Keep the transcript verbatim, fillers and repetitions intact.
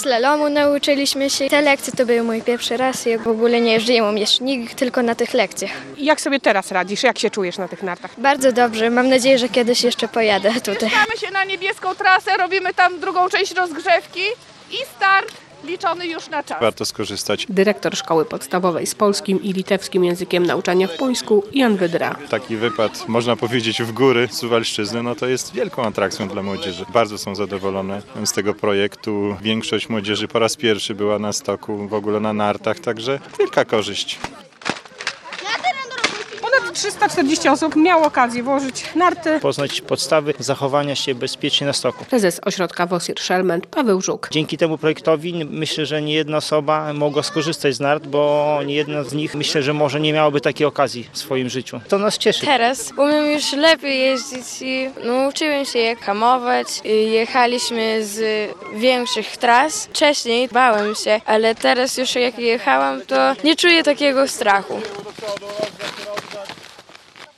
Slalomu nauczyliśmy się. Te lekcje to był mój pierwszy raz. Ja w ogóle nie jeździłam jeszcze nigdy, tylko na tych lekcjach. Jak sobie teraz radzisz? Jak się czujesz na tych nartach? Bardzo dobrze. Mam nadzieję, że kiedyś jeszcze pojadę tutaj. Wjeżdżamy się na niebieską trasę, robimy tam drugą część rozgrzewki i start liczony już na czas. Warto skorzystać. Dyrektor Szkoły Podstawowej z polskim i litewskim językiem nauczania w Puńsku, Jan Wydra. Taki wypad, można powiedzieć, w góry Suwalszczyzny, no to jest wielką atrakcją dla młodzieży. Bardzo są zadowolone z tego projektu. Większość młodzieży po raz pierwszy była na stoku, w ogóle na nartach, także wielka korzyść. Ponad trzysta czterdzieści osób miało okazję włożyć narty. Poznać podstawy zachowania się bezpiecznie na stoku. Prezes ośrodka Wosir Szelment Paweł Żuk. Dzięki temu projektowi myślę, że nie jedna osoba mogła skorzystać z nart, bo nie jedna z nich myślę, że może nie miałaby takiej okazji w swoim życiu. To nas cieszy. Teraz umiem już lepiej jeździć i nauczyłem się jak hamować. Jechaliśmy z większych tras. Wcześniej bałem się, ale teraz już jak jechałam, to nie czuję takiego strachu.